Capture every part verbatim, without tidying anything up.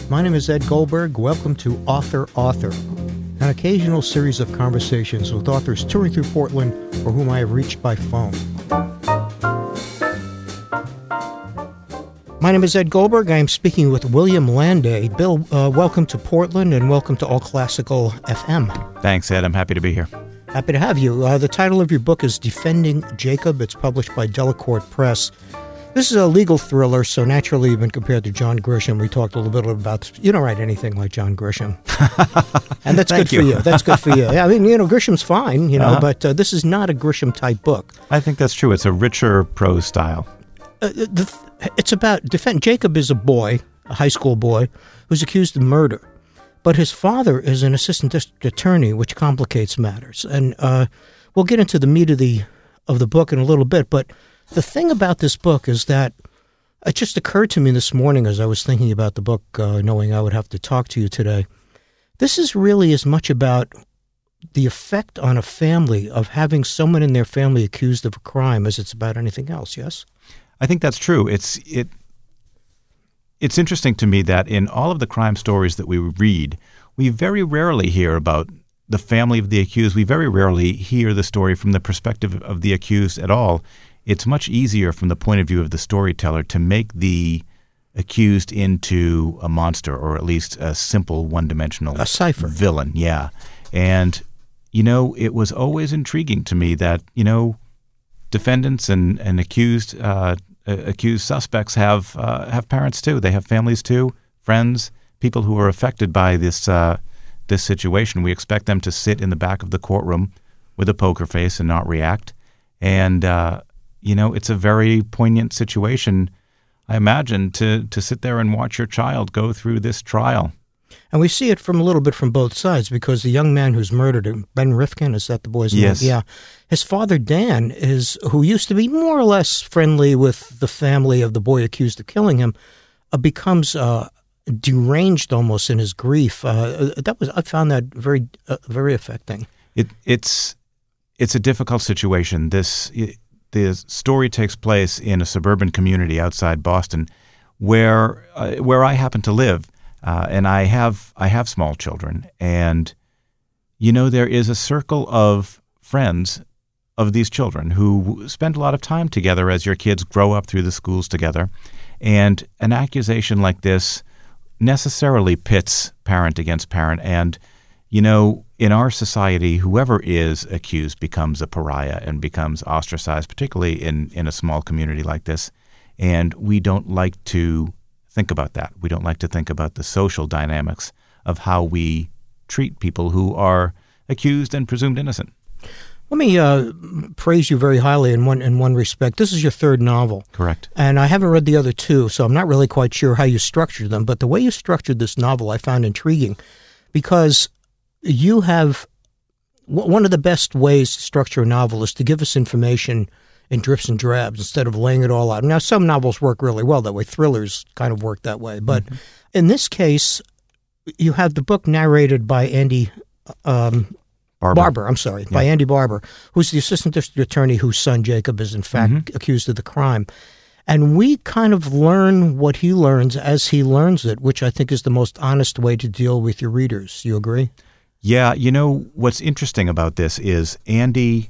My name is Ed Goldberg. Welcome to Author Author, an occasional series of conversations with authors touring through Portland or whom I have reached by phone. My name is Ed Goldberg. I am speaking with William Landay. Bill, uh, welcome to Portland and welcome to All Classical F M. Thanks, Ed. I'm happy to be here. Happy to have you. Uh, the title of your book is Defending Jacob. It's published by Delacorte Press. This is a legal thriller, so naturally you've been compared to John Grisham. We talked a little bit about, you don't write anything like John Grisham. And that's good you. for you. That's good for you. Yeah, I mean, you know, Grisham's fine, you know, uh-huh. but uh, this is not a Grisham-type book. I think that's true. It's a richer prose style. Uh, the, it's about, defend. Jacob is a boy, a high school boy, who's accused of murder. But his father is an assistant district attorney, which complicates matters. And uh, we'll get into the meat of the of the book in a little bit, but the thing about this book is that it just occurred to me this morning as I was thinking about the book, uh, knowing I would have to talk to you today. This is really as much about the effect on a family of having someone in their family accused of a crime as it's about anything else, yes? I think that's true. It's it. It's interesting to me that in all of the crime stories that we read, we very rarely hear about the family of the accused. We very rarely hear the story from the perspective of the accused at all. It's much easier from the point of view of the storyteller to make the accused into a monster, or at least a simple one-dimensional a cipher villain. Yeah. And, you know, it was always intriguing to me that, you know, defendants and, and accused uh, accused suspects have uh, have parents too. They have families too, friends, people who are affected by this uh, this situation. We expect them to sit in the back of the courtroom with a poker face and not react. And, uh, you know, it's a very poignant situation, I imagine, to, to sit there and watch your child go through this trial. And we see it from a little bit from both sides, because the young man who's murdered him, Ben Rifkin, is that the boy's yes. name? Yeah. His father, Dan, is who used to be more or less friendly with the family of the boy accused of killing him, uh, becomes uh, deranged almost in his grief. Uh, that was I found that very uh, very affecting. It, it's it's a difficult situation. This it, the story takes place in a suburban community outside Boston, where uh, where I happen to live. Uh, and I have I have small children, and you know there is a circle of friends of these children who spend a lot of time together as your kids grow up through the schools together, and an accusation like this necessarily pits parent against parent. And you know, in our society, whoever is accused becomes a pariah and becomes ostracized, particularly in in a small community like this, and we don't like to think about that. We don't like to think about the social dynamics of how we treat people who are accused and presumed innocent. Let me uh, praise you very highly in one in one respect. This is your third novel. Correct. And I haven't read the other two, so I'm not really quite sure how you structured them. But the way you structured this novel I found intriguing, because you have w- one of the best ways to structure a novel is to give us information in drips and drabs instead of laying it all out. Now, some novels work really well that way. Thrillers kind of work that way. But mm-hmm. in this case, you have the book narrated by Andy um, Barber. Barber. I'm sorry, yeah. by Andy Barber, who's the assistant district attorney whose son Jacob is in fact mm-hmm. accused of the crime. And we kind of learn what he learns as he learns it, which I think is the most honest way to deal with your readers. You agree? Yeah. You know, what's interesting about this is Andy...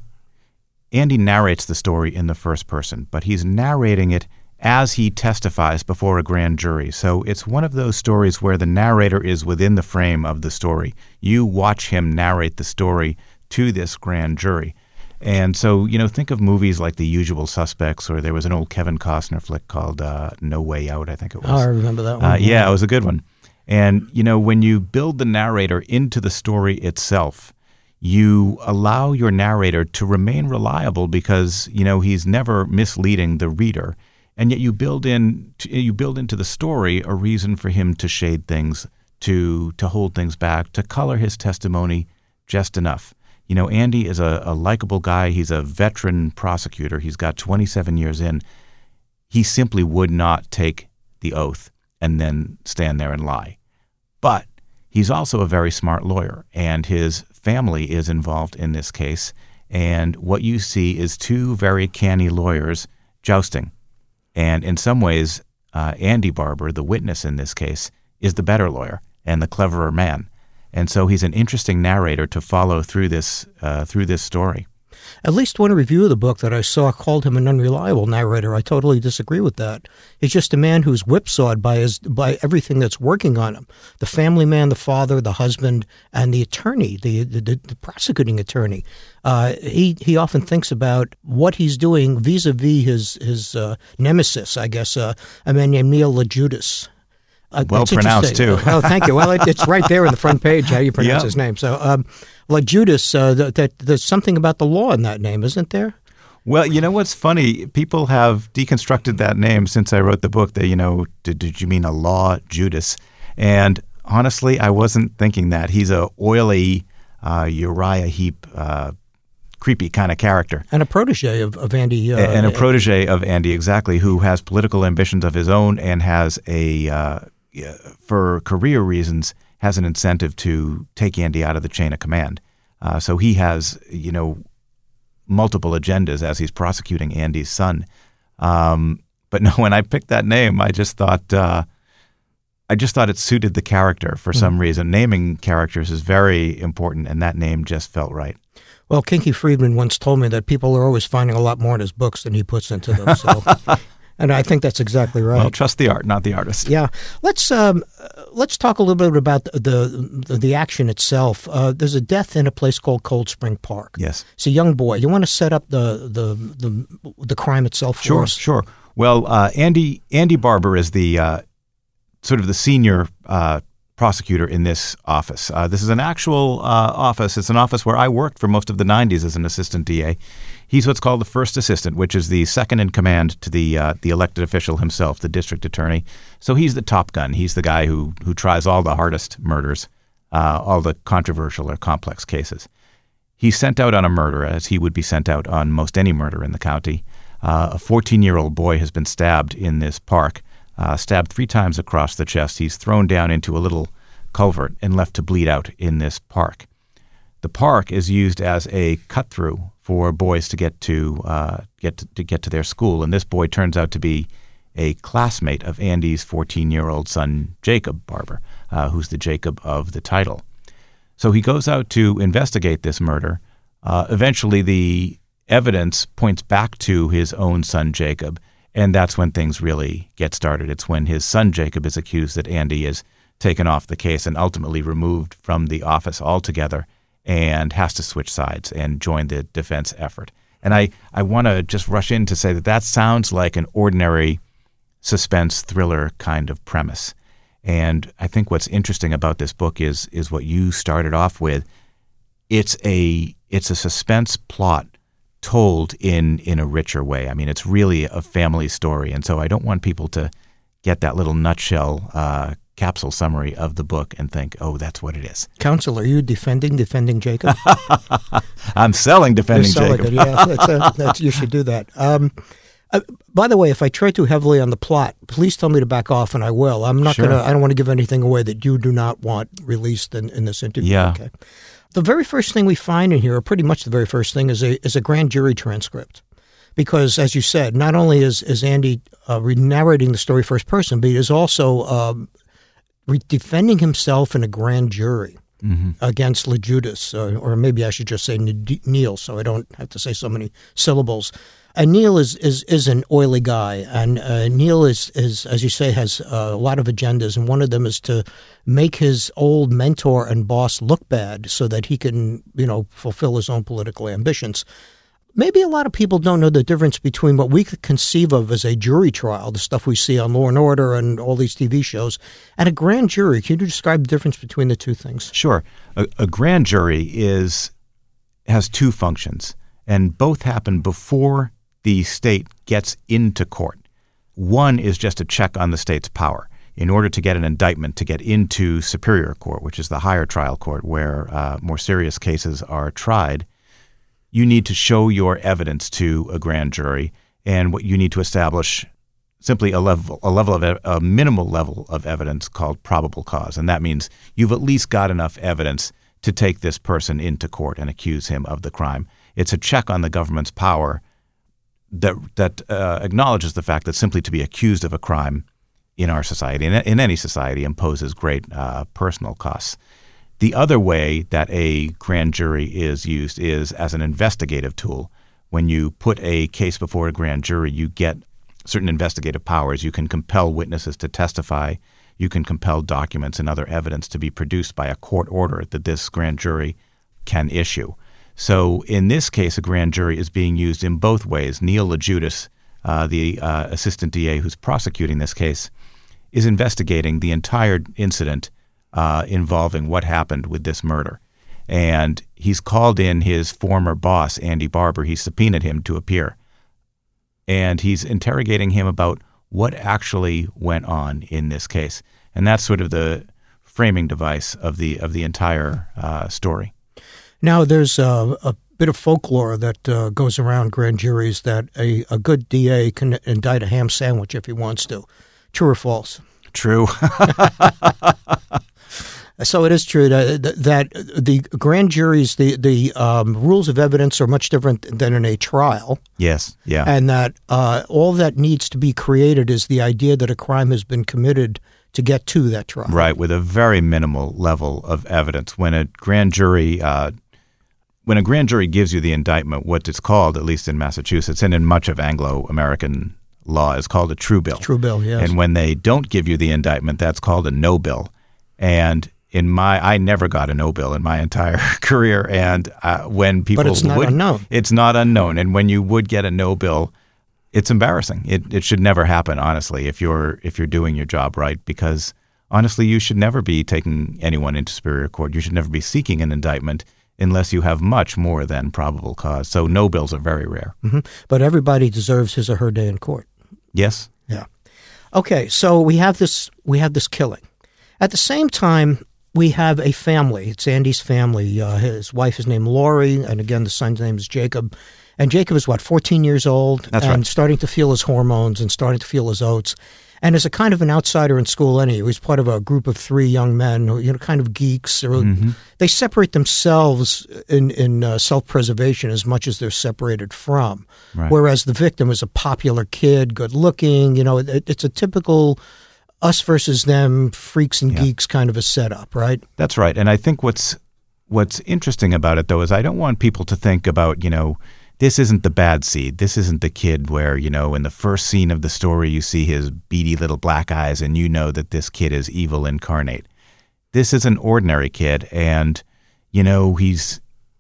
Andy narrates the story in the first person, but he's narrating it as he testifies before a grand jury. So it's one of those stories where the narrator is within the frame of the story. You watch him narrate the story to this grand jury. And so, you know, think of movies like The Usual Suspects, or there was an old Kevin Costner flick called uh, No Way Out, I think it was. Oh, I remember that one. Uh, yeah, it was a good one. And, you know, when you build the narrator into the story itself, you allow your narrator to remain reliable because, you know, he's never misleading the reader. And yet you build in you build into the story a reason for him to shade things, to to hold things back, to color his testimony just enough. You know, Andy is a, a likable guy. He's a veteran prosecutor. He's got twenty-seven years in. He simply would not take the oath and then stand there and lie. But he's also a very smart lawyer, and his family is involved in this case. And what you see is two very canny lawyers jousting. And in some ways, uh, Andy Barber, the witness in this case, is the better lawyer and the cleverer man. And so he's an interesting narrator to follow through this uh, through this story. At least one review of the book that I saw called him an unreliable narrator. I totally disagree with that. He's just a man who's whipsawed by his by everything that's working on him. The family man, the father, the husband, and the attorney, the the, the prosecuting attorney. Uh, he he often thinks about what he's doing vis-a-vis his, his uh, nemesis, I guess, uh, a man named Neil LaJudas. Uh, well pronounced, too. Oh, thank you. Well, it, it's right there in the front page how you pronounce Yep. his name. So, um, LaJudas, uh, that, that there's something about the law in that name, isn't there? Well, you know what's funny? People have deconstructed that name since I wrote the book. They, you know, did, did you mean a law Judas? And honestly, I wasn't thinking that. He's a oily uh, Uriah Heep, uh, creepy kind of character. And a protege of, of Andy. Uh, and a protege of Andy, exactly, who has political ambitions of his own and has a, uh, for career reasons, has an incentive to take Andy out of the chain of command. Uh, so he has, you know, multiple agendas as he's prosecuting Andy's son. Um, but no, when I picked that name, I just thought, uh, I just thought it suited the character for some mm. reason. Naming characters is very important, and that name just felt right. Well, Kinky Friedman once told me that people are always finding a lot more in his books than he puts into them. So, and I think that's exactly right. Well, trust the art, not the artist. Yeah, let's um, let's talk a little bit about the the, the action itself. Uh, there's a death in a place called Cold Spring Park. Yes, it's a young boy. You want to set up the the the, the crime itself for sure, us? Sure, sure. Well, uh, Andy Andy Barber is the uh, sort of the senior uh, prosecutor in this office. Uh, this is an actual uh, office. It's an office where I worked for most of the nineties as an assistant D A. He's what's called the first assistant, which is the second in command to the uh, the elected official himself, the district attorney. So he's the top gun. He's the guy who who tries all the hardest murders, uh, all the controversial or complex cases. He's sent out on a murder, as he would be sent out on most any murder in the county. Uh, a fourteen-year-old boy has been stabbed in this park, uh, stabbed three times across the chest. He's thrown down into a little culvert and left to bleed out in this park. The park is used as a cut-through for boys to get to uh, get to, to get to their school, and this boy turns out to be a classmate of Andy's fourteen-year-old son, Jacob Barber, uh, who's the Jacob of the title. So he goes out to investigate this murder. Uh, eventually, the evidence points back to his own son, Jacob, and that's when things really get started. It's when his son, Jacob, is accused that Andy is taken off the case and ultimately removed from the office altogether and has to switch sides and join the defense effort. And I, I want to just rush in to say that that sounds like an ordinary suspense thriller kind of premise. And I think what's interesting about this book is is what you started off with. It's a it's a suspense plot told in in a richer way. I mean, it's really a family story. And so I don't want people to get that little nutshell uh capsule summary of the book and think, oh, that's what it is. Counsel, are you defending defending Jacob? I'm selling defending You're selling Jacob. It, yeah, that's a, that's, you should do that. Um, uh, by the way, if I tread too heavily on the plot, please tell me to back off, and I will. I'm not Sure. going to. I don't want to give anything away that you do not want released in, in this interview. Yeah. Okay. The very first thing we find in here, or pretty much the very first thing, is a is a grand jury transcript. Because, as you said, not only is is Andy uh, narrating the story first person, but he is also um, re- defending himself in a grand jury mm-hmm. against LaJudas, or, or maybe I should just say Neil, so I don't have to say so many syllables. And Neil is, is, is an oily guy, and uh, Neil is, is, as you say, has uh, a lot of agendas, and one of them is to make his old mentor and boss look bad so that he can, you know, fulfill his own political ambitions. Maybe a lot of people don't know the difference between what we could conceive of as a jury trial, the stuff we see on Law and Order and all these T V shows, and a grand jury. Can you describe the difference between the two things? Sure. A, a grand jury is has two functions, and both happen before the state gets into court. One is just a check on the state's power. In order to get an indictment to get into Superior Court, which is the higher trial court where uh, more serious cases are tried, you need to show your evidence to a grand jury, and what you need to establish simply a level, a level of a minimal level of evidence called probable cause, and that means you've at least got enough evidence to take this person into court and accuse him of the crime. It's a check on the government's power that that uh, acknowledges the fact that simply to be accused of a crime in our society, and in any society, imposes great uh, personal costs. The other way that a grand jury is used is as an investigative tool. When you put a case before a grand jury, you get certain investigative powers. You can compel witnesses to testify. You can compel documents and other evidence to be produced by a court order that this grand jury can issue. So in this case, a grand jury is being used in both ways. Neil LaJudas, uh, the uh, assistant D A who's prosecuting this case, is investigating the entire incident uh, involving what happened with this murder. And he's called in his former boss, Andy Barber. He subpoenaed him to appear. And he's interrogating him about what actually went on in this case. And that's sort of the framing device of the of the entire uh, story. Now, there's a, a bit of folklore that uh, goes around grand juries that a, a good D A can indict a ham sandwich if he wants to. True or false? True. So it is true that, that the grand juries, the, the um, rules of evidence are much different than in a trial. Yes, yeah. And that uh, all that needs to be created is the idea that a crime has been committed to get to that trial. Right, with a very minimal level of evidence. When a grand jury uh, when a grand jury gives you the indictment, what it's called, at least in Massachusetts and in much of Anglo-American law, is called a true bill. True bill, yes. And when they don't give you the indictment, that's called a no bill. And in my, I never got a no bill in my entire career. And uh, when people but it's not would, unknown. It's not unknown. And when you would get a no bill, it's embarrassing. It it should never happen, honestly, if you're if you're doing your job right. Because honestly, you should never be taking anyone into superior court. You should never be seeking an indictment unless you have much more than probable cause. So no bills are very rare. Mm-hmm. But everybody deserves his or her day in court. Yes. Yeah. Okay, so we have this we have this killing. At the same time, we have a family. It's Andy's family. Uh, his wife is named Lori, and again, the son's name is Jacob. And Jacob is, what, fourteen years old? That's and right. starting to feel his hormones and starting to feel his oats. And as a kind of an outsider in school anyway, he's part of a group of three young men who, you know, kind of geeks. Or, mm-hmm. They separate themselves in, in uh, self-preservation as much as they're separated from. Right. Whereas the victim is a popular kid, good-looking. You know, it, it's a typical us versus them, freaks and yeah. geeks kind of a setup, right? That's right. And I think what's what's interesting about it, though, is I don't want people to think about, you know, this isn't the bad seed. This isn't the kid where, you know, in the first scene of the story, you see his beady little black eyes and you know that this kid is evil incarnate. This is an ordinary kid, and, you know, he's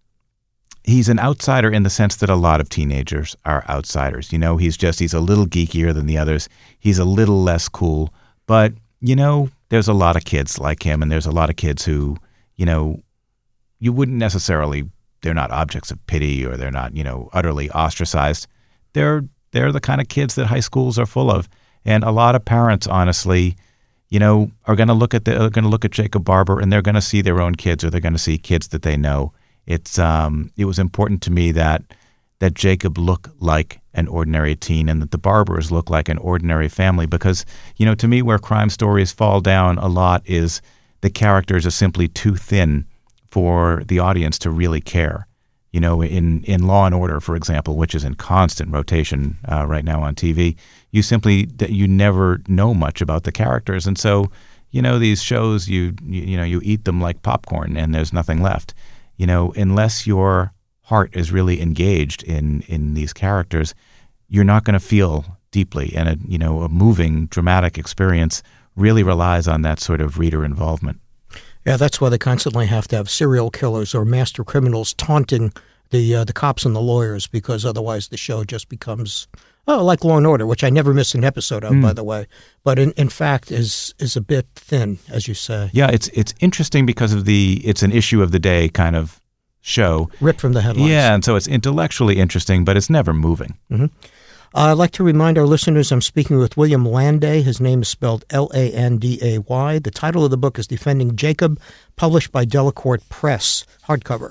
he's an outsider in the sense that a lot of teenagers are outsiders. You know, he's just, he's a little geekier than the others. He's a little less cool. But, you know, there's a lot of kids like him, and there's a lot of kids who, you know, you wouldn't necessarily, they're not objects of pity or they're not, you know, utterly ostracized. They're they're the kind of kids that high schools are full of. And a lot of parents, honestly, you know, are going to look at the, are going to look at Jacob Barber, and they're going to see their own kids, or they're going to see kids that they know. It's um it was important to me that that Jacob look like an ordinary teen and that the Barbers look like an ordinary family, because, you know, to me, where crime stories fall down a lot is the characters are simply too thin for the audience to really care. You know, in, in Law and Order, for example, which is in constant rotation uh, right now on T V, you simply, you never know much about the characters. And so, you know, these shows, you, you, you know, you eat them like popcorn and there's nothing left. You know, unless your heart is really engaged in, in these characters, you're not going to feel deeply. And, a, you know, a moving, dramatic experience really relies on that sort of reader involvement. Yeah, that's why they constantly have to have serial killers or master criminals taunting the uh, the cops and the lawyers, because otherwise the show just becomes, oh, like Law and Order, which I never missed an episode of, mm. by the way, but in, in fact is is a bit thin, as you say. Yeah, it's it's interesting because of the, it's an issue of the day kind of show. Ripped from the headlines. Yeah, and so it's intellectually interesting, but it's never moving. Mm-hmm. Uh, I'd like to remind our listeners I'm speaking with William Landay. His name is spelled L A N D A Y. The title of the book is Defending Jacob, published by Delacorte Press, hardcover.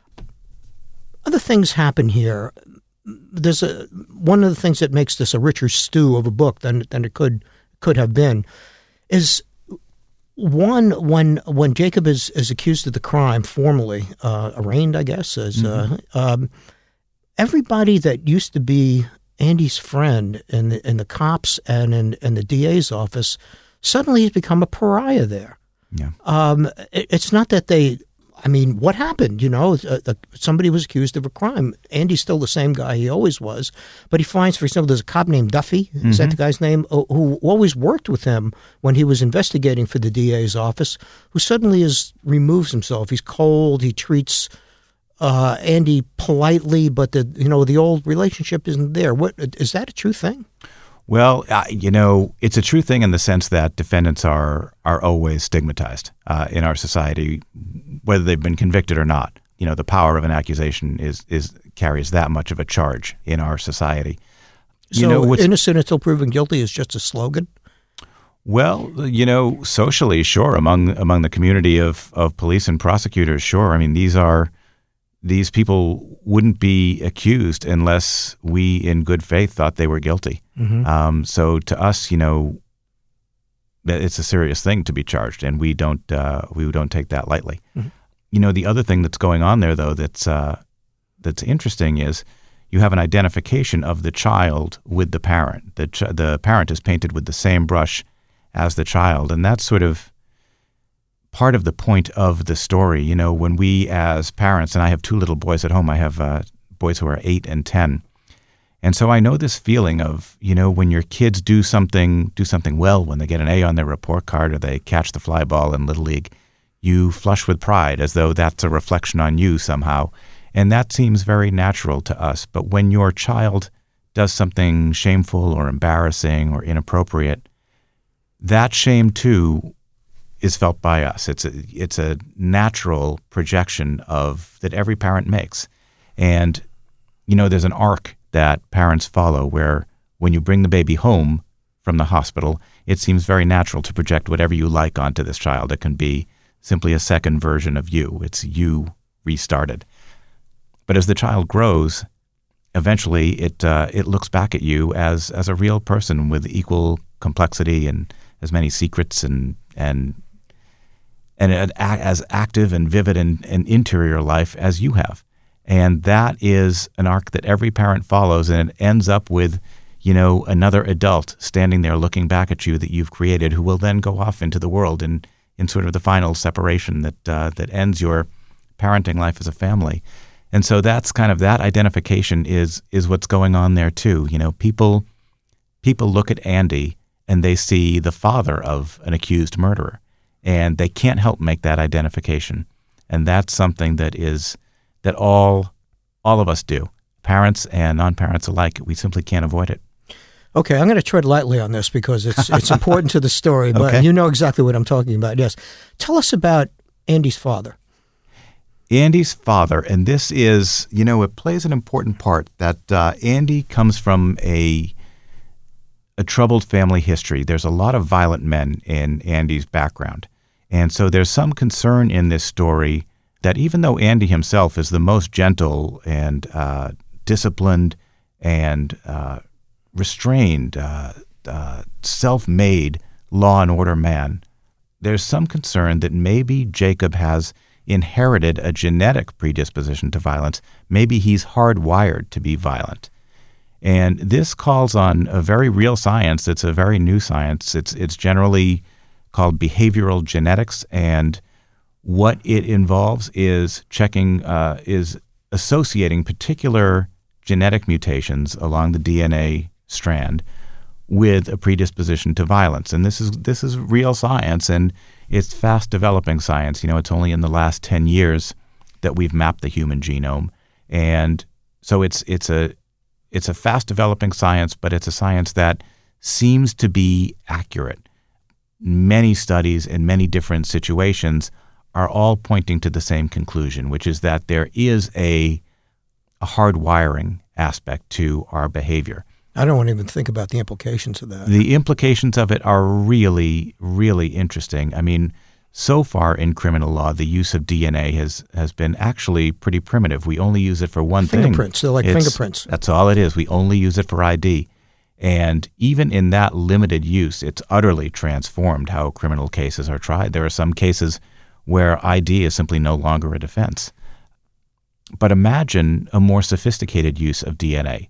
Other things happen here. There's a one of the things that makes this a richer stew of a book than than it could could have been is one when when Jacob is, is accused of the crime formally, uh, arraigned, I guess, as mm-hmm. uh, um, everybody that used to be Andy's friend in the, in the cops and in, in the D A's office, suddenly he's become a pariah there. Yeah. Um, it, it's not that they, I mean, what happened? You know, uh, uh, somebody was accused of a crime. Andy's still the same guy he always was, but he finds, for example, there's a cop named Duffy, is mm-hmm. that the guy's name, who, who always worked with him when he was investigating for the D A's office, who suddenly is removes himself. He's cold. He treats uh, Andy politely, but the you know the old relationship isn't there. What is that a true thing? Well, uh, you know, it's a true thing in the sense that defendants are are always stigmatized uh, in our society, whether they've been convicted or not. You know, the power of an accusation is is carries that much of a charge in our society. So, you know, innocent until proven guilty is just a slogan? Well, you know, socially, sure, among among the community of, of police and prosecutors, sure. I mean, these are these people wouldn't be accused unless we, in good faith, thought they were guilty. Mm-hmm. Um, so to us, you know, it's a serious thing to be charged, and we don't uh, we don't take that lightly. Mm-hmm. You know, the other thing that's going on there, though, that's uh, that's interesting is you have an identification of the child with the parent. The ch- the parent is painted with the same brush as the child, and that's sort of part of the point of the story. You know, when we as parents, and I have two little boys at home, I have uh, boys who are eight and ten, and so I know this feeling of, you know, when your kids do something do something well, when they get an A on their report card or they catch the fly ball in Little League, you flush with pride as though that's a reflection on you somehow, and that seems very natural to us. But when your child does something shameful or embarrassing or inappropriate, that shame too is felt by us. It's a, it's a natural projection of that every parent makes. And, you know, there's an arc that parents follow where when you bring the baby home from the hospital, it seems very natural to project whatever you like onto this child. It can be simply a second version of you. It's you restarted. But as the child grows, eventually it uh, it looks back at you as as a real person with equal complexity and as many secrets and and and as active and vivid and, and interior life as you have. And that is an arc that every parent follows, and it ends up with, you know, another adult standing there looking back at you that you've created, who will then go off into the world in, in sort of the final separation that uh, that ends your parenting life as a family. And so that's kind of that identification is is what's going on there too. You know, people people look at Andy and they see the father of an accused murderer, and they can't help make that identification. And that's something that is that all all of us do, parents and non-parents alike. We simply can't avoid it. Okay, I'm going to tread lightly on this because it's it's important to the story, but okay. You know exactly what I'm talking about. Yes. Tell us about Andy's father. Andy's father, and this is, you know, it plays an important part that uh, Andy comes from a a troubled family history. There's a lot of violent men in Andy's background. And so there's some concern in this story that even though Andy himself is the most gentle and uh, disciplined and uh, restrained, uh, uh, self-made law and order man, there's some concern that maybe Jacob has inherited a genetic predisposition to violence. Maybe he's hardwired to be violent. And this calls on a very real science. It's a very new science. It's it's generally called behavioral genetics, and what it involves is checking, uh, is associating particular genetic mutations along the D N A strand with a predisposition to violence. And this is this is real science, and it's fast developing science. You know, it's only in the last ten years that we've mapped the human genome, and so it's it's a It's a fast-developing science, but it's a science that seems to be accurate. Many studies in many different situations are all pointing to the same conclusion, which is that there is a, a hardwiring aspect to our behavior. I don't want to even think about the implications of that. The implications of it are really, really interesting. I mean, so far in criminal law, the use of D N A has, has been actually pretty primitive. We only use it for one fingerprints. thing. Fingerprints. They're like it's, fingerprints. That's all it is. We only use it for I D. And even in that limited use, it's utterly transformed how criminal cases are tried. There are some cases where I D is simply no longer a defense. But imagine a more sophisticated use of D N A,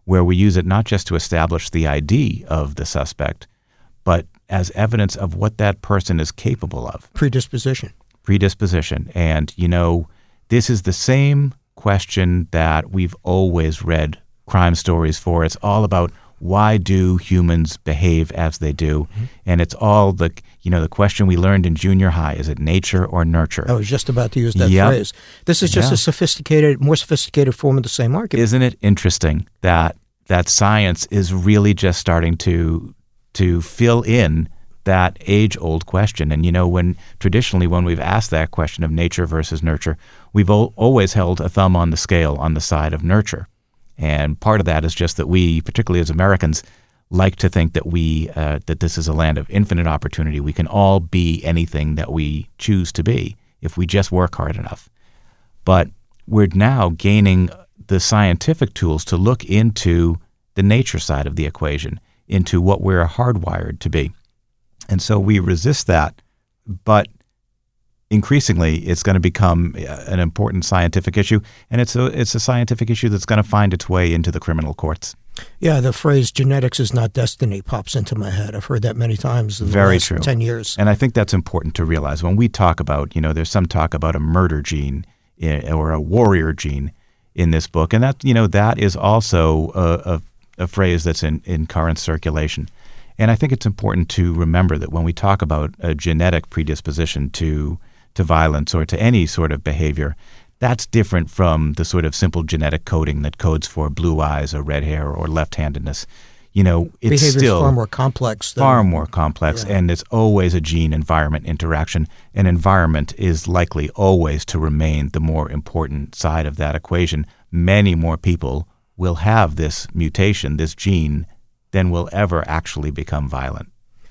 where we use it not just to establish the I D of the suspect, but as evidence of what that person is capable of. Predisposition. Predisposition. And, you know, this is the same question that we've always read crime stories for. It's all about why do humans behave as they do? Mm-hmm. And it's all the, you know, the question we learned in junior high, is it nature or nurture? I was just about to use that yep. phrase. This is just yeah. a sophisticated, more sophisticated form of the same argument. Isn't it interesting that that science is really just starting to to fill in that age-old question? And, you know, when traditionally when we've asked that question of nature versus nurture, we've o- always held a thumb on the scale on the side of nurture. And part of that is just that we, particularly as Americans, like to think that we uh, that this is a land of infinite opportunity. We can all be anything that we choose to be if we just work hard enough. But we're now gaining the scientific tools to look into the nature side of the equation, into what we're hardwired to be. And so we resist that, but increasingly it's going to become an important scientific issue, and it's a it's a scientific issue that's going to find its way into the criminal courts. Yeah, the phrase genetics is not destiny pops into my head. I've heard that many times in the Very last true. ten years. And I think that's important to realize. When we talk about, you know, there's some talk about a murder gene or a warrior gene in this book, and that, you know, that is also a, a, a phrase that's in, in current circulation. And I think it's important to remember that when we talk about a genetic predisposition to to violence or to any sort of behavior, that's different from the sort of simple genetic coding that codes for blue eyes or red hair or left-handedness. You know, it's Behavior still is far more complex. Than, far more complex, yeah. and it's always a gene-environment interaction. And environment is likely always to remain the more important side of that equation. Many more people will have this mutation, this gene, than will ever actually become violent.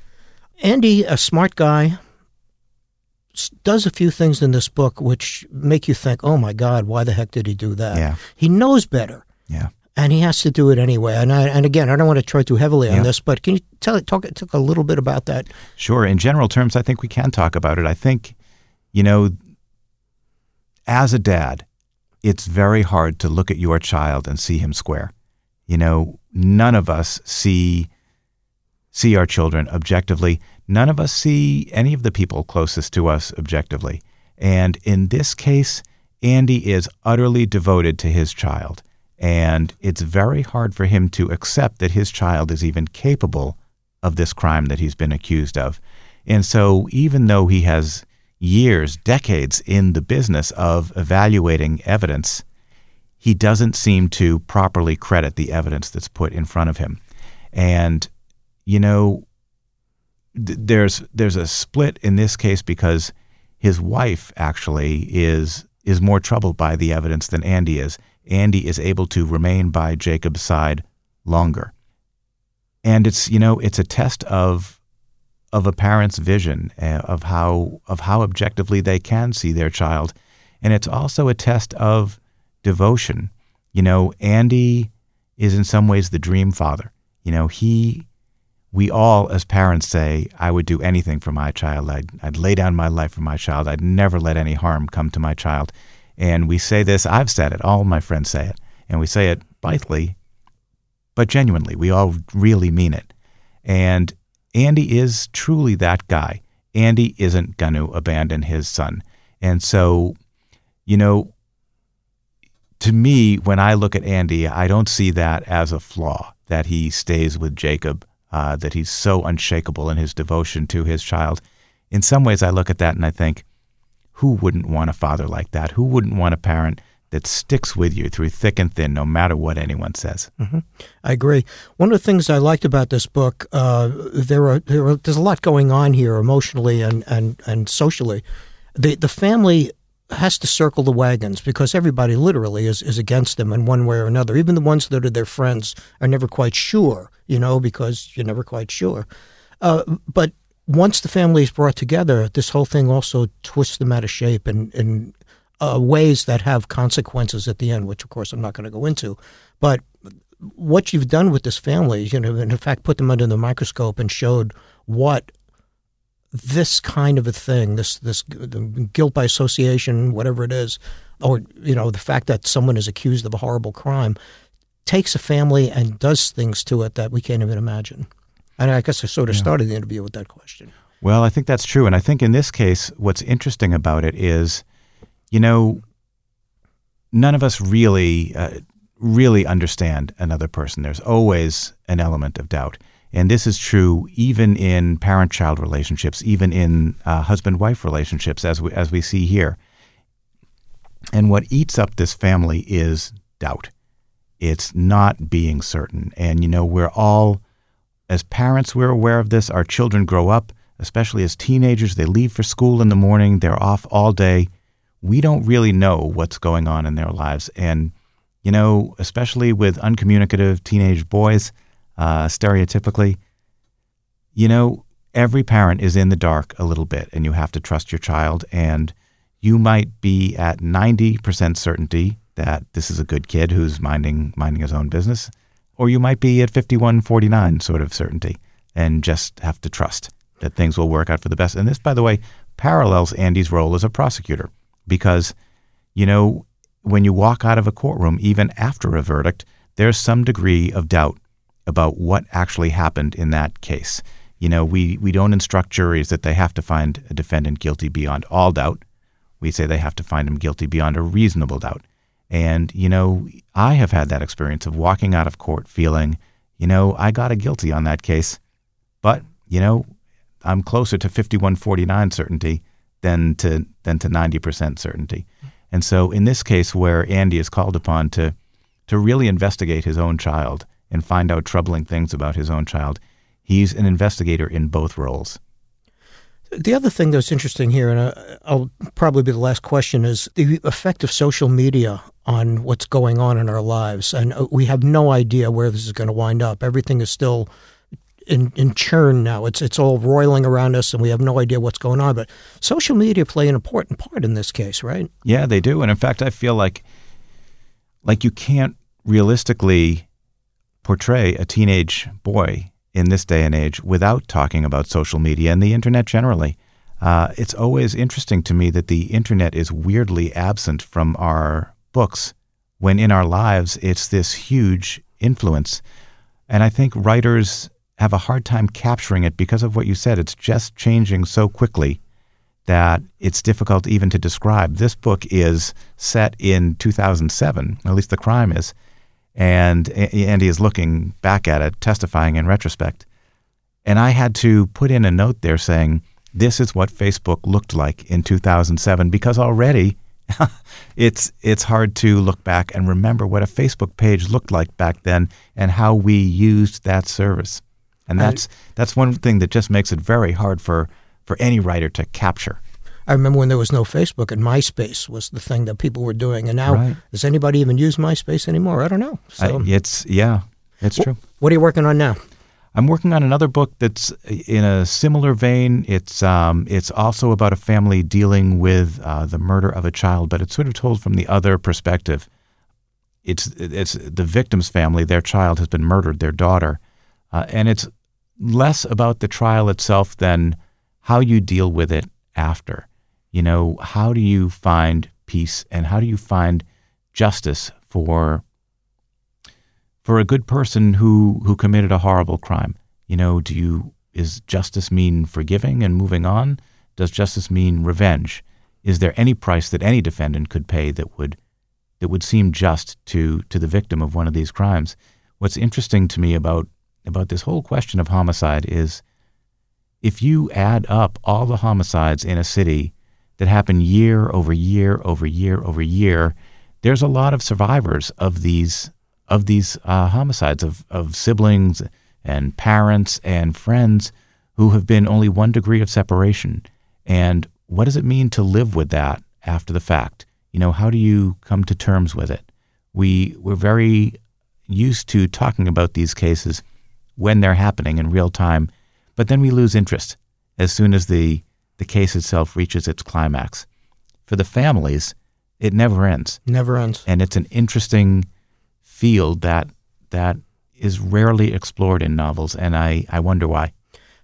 Andy, a smart guy, does a few things in this book which make you think, oh my God, why the heck did he do that? Yeah. He knows better. Yeah. And he has to do it anyway. And I, and again, I don't want to tread too heavily on yeah. this, but can you tell talk, talk a little bit about that? Sure. In general terms, I think we can talk about it. I think, you know, as a dad, it's very hard to look at your child and see him square. You know, none of us see see our children objectively. None of us see any of the people closest to us objectively. And in this case, Andy is utterly devoted to his child. And it's very hard for him to accept that his child is even capable of this crime that he's been accused of. And so even though he has years, decades in the business of evaluating evidence, he doesn't seem to properly credit the evidence that's put in front of him. And, you know, th- there's there's a split in this case because his wife actually is is more troubled by the evidence than Andy is. Andy is able to remain by Jacob's side longer. And it's, you know, it's a test of of a parent's vision uh, of how of how objectively they can see their child. And it's also a test of devotion. You know, Andy is in some ways the dream father. You know, he, we all as parents say, I would do anything for my child. I'd, I'd lay down my life for my child. I'd never let any harm come to my child. And we say this, I've said it, all my friends say it, and we say it blithely, but genuinely. We all really mean it. And Andy is truly that guy. Andy isn't going to abandon his son. And so, you know, to me, when I look at Andy, I don't see that as a flaw, that he stays with Jacob, uh, that he's so unshakable in his devotion to his child. In some ways, I look at that and I think, who wouldn't want a father like that? Who wouldn't want a parent that sticks with you through thick and thin, no matter what anyone says? Mm-hmm. I agree. One of the things I liked about this book, uh, there are, there are there's a lot going on here emotionally and, and, and socially. The the family has to circle the wagons because everybody literally is, is against them in one way or another. Even the ones that are their friends are never quite sure, you know, because you're never quite sure. Uh, but once the family is brought together, this whole thing also twists them out of shape in, in uh, ways that have consequences at the end, which, of course, I'm not going to go into. But what you've done with this family, you know, and in fact, put them under the microscope and showed what this kind of a thing, this this guilt by association, whatever it is, or, you know, the fact that someone is accused of a horrible crime, takes a family and does things to it that we can't even imagine. And I guess I sort of Yeah. started the interview with that question. Well, I think that's true. And I think in this case, what's interesting about it is, you know, none of us really, uh, really understand another person. There's always an element of doubt. And this is true even in parent-child relationships, even in uh, husband-wife relationships, as we, as we see here. And what eats up this family is doubt. It's not being certain. And, you know, we're all, as parents, we're aware of this. Our children grow up, especially as teenagers. They leave for school in the morning. They're off all day. We don't really know what's going on in their lives. And, you know, especially with uncommunicative teenage boys, uh, stereotypically, you know, every parent is in the dark a little bit, and you have to trust your child. And you might be at ninety percent certainty that this is a good kid who's minding minding his own business, or you might be at fifty-one forty-nine sort of certainty and just have to trust that things will work out for the best. And this, by the way, parallels Andy's role as a prosecutor because, you know, when you walk out of a courtroom, even after a verdict, there's some degree of doubt about what actually happened in that case. You know, we, we don't instruct juries that they have to find a defendant guilty beyond all doubt. We say they have to find him guilty beyond a reasonable doubt. And, you know, I have had that experience of walking out of court feeling, you know, I got a guilty on that case, but, you know, I'm closer to fifty-one forty-nine certainty than to than to ninety percent certainty. And so in this case where Andy is called upon to to really investigate his own child and find out troubling things about his own child, he's an investigator in both roles. The other thing that's interesting here, and I'll probably be the last question, is the effect of social media on what's going on in our lives. And we have no idea where this is going to wind up. Everything is still in, in churn now. It's it's all roiling around us, and we have no idea what's going on. But social media play an important part in this case, right? Yeah, they do. And in fact, I feel like like you can't realistically portray a teenage boy in this day and age without talking about social media and the internet generally. Uh, it's always interesting to me that the internet is weirdly absent from our books when in our lives it's this huge influence. And I think writers have a hard time capturing it because of what you said. It's just changing so quickly that it's difficult even to describe. This book is set in two thousand seven, at least the crime is, and Andy is looking back at it, testifying in retrospect. And I had to put in a note there saying, this is what Facebook looked like in two thousand seven, because already it's it's hard to look back and remember what a Facebook page looked like back then and how we used that service. And that's I, that's one thing that just makes it very hard for, for any writer to capture. I remember when there was no Facebook and MySpace was the thing that people were doing. And now, right. Does anybody even use MySpace anymore? I don't know. So, I, it's, yeah, it's wh- true. What are you working on now? I'm working on another book that's in a similar vein. It's um, it's also about a family dealing with uh, the murder of a child, but it's sort of told from the other perspective. It's it's the victim's family. Their child has been murdered, their daughter. Uh, and it's less about the trial itself than how you deal with it after. You know, how do you find peace and how do you find justice for for a good person who, who committed a horrible crime? You know, do you is justice mean forgiving and moving on? Does justice mean revenge? Is there any price that any defendant could pay that would that would seem just to to the victim of one of these crimes? What's interesting to me about about this whole question of homicide is if you add up all the homicides in a city that happen year over year over year over year, there's a lot of survivors of these of these uh, homicides, of, of siblings and parents and friends who have been only one degree of separation. And what does it mean to live with that after the fact? You know, how do you come to terms with it? We, we're very used to talking about these cases when they're happening in real time, but then we lose interest as soon as the, the case itself reaches its climax. For the families, it never ends. Never ends. And it's an interesting field that that is rarely explored in novels, and I, I wonder why.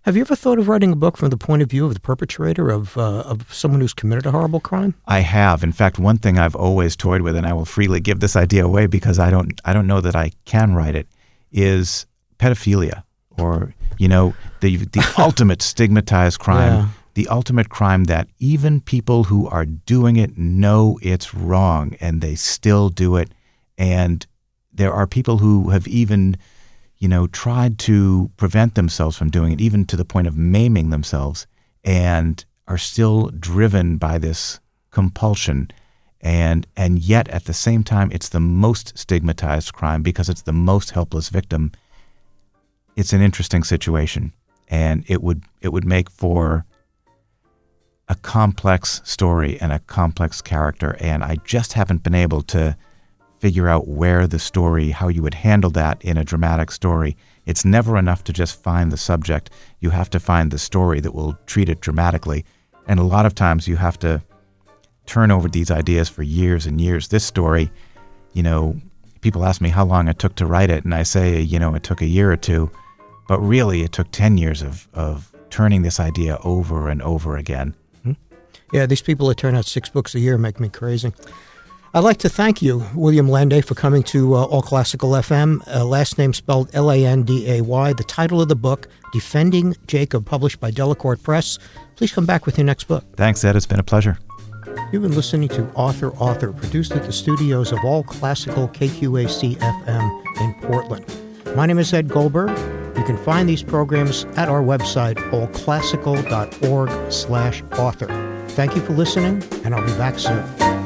Have you ever thought of writing a book from the point of view of the perpetrator of uh, of someone who's committed a horrible crime? I have. In fact, one thing I've always toyed with, and I will freely give this idea away because I don't I don't know that I can write it, is pedophilia, or you know, the the ultimate stigmatized crime, Yeah. the ultimate crime that even people who are doing it know it's wrong and they still do it. And there are people who have even, you know, tried to prevent themselves from doing it, even to the point of maiming themselves, and are still driven by this compulsion. And and yet, at the same time, it's the most stigmatized crime because it's the most helpless victim. It's an interesting situation, and it would it would make for a complex story and a complex character. And I just haven't been able to figure out where the story, how you would handle that in a dramatic story. It's never enough to just find the subject. You have to find the story that will treat it dramatically. And a lot of times you have to turn over these ideas for years and years. This story, you know, people ask me how long it took to write it, and I say, you know, it took a year or two, but really it took ten years of, of turning this idea over and over again. Yeah, these people that turn out six books a year make me crazy. I'd like to thank you, William Landay, for coming to uh, All Classical F M. Uh, last name spelled L A N D A Y. The title of the book, Defending Jacob, published by Delacorte Press. Please come back with your next book. Thanks, Ed. It's been a pleasure. You've been listening to Author Author, produced at the studios of All Classical K Q A C F M in Portland. My name is Ed Goldberg. You can find these programs at our website, all classical dot org slash author. Thank you for listening, and I'll be back soon.